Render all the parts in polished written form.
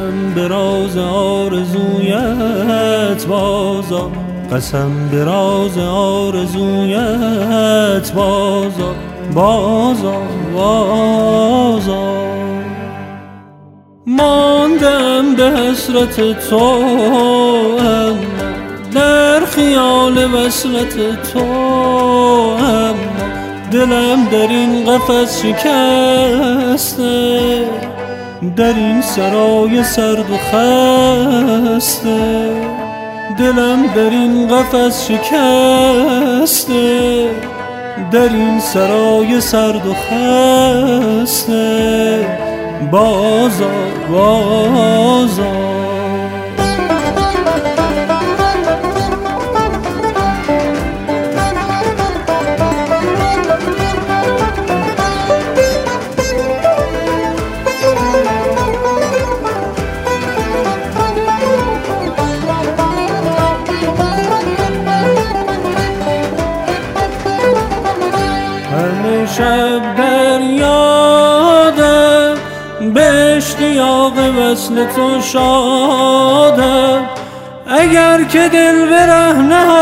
قسم به راز آرزویت بازا، قسم به راز آرزویت بازا، بازا بازا. ماندم به حسرت تو اما در خیال وصلت تو، اما دلم در این قفس شکسته، در این سرای سرد و خسته. دلم در این قفس شکسته، در این سرای سرد و خسته، بازا بازا. شب در یادم به اشتیاق وصل تو شادم، اگر که دل به ره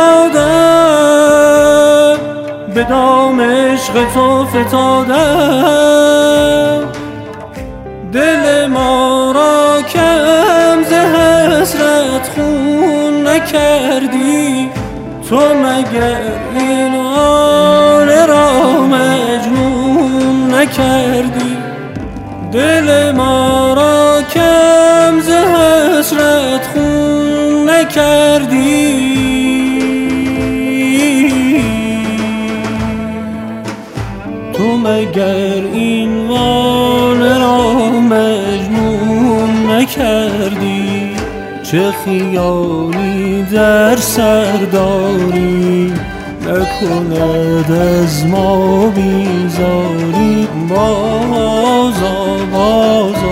نهادم به دام عشق تو فتادم. دل ما را کم ز حسرت خون نکردی تو، مگر این آن را مجنون نکردی. دل ما را کم ز حسرت خون نکردی، تو مگر این وان را مجنون نکردی. چه خیالی در سر داری، نکند از ما بیزاری، بازا بازا.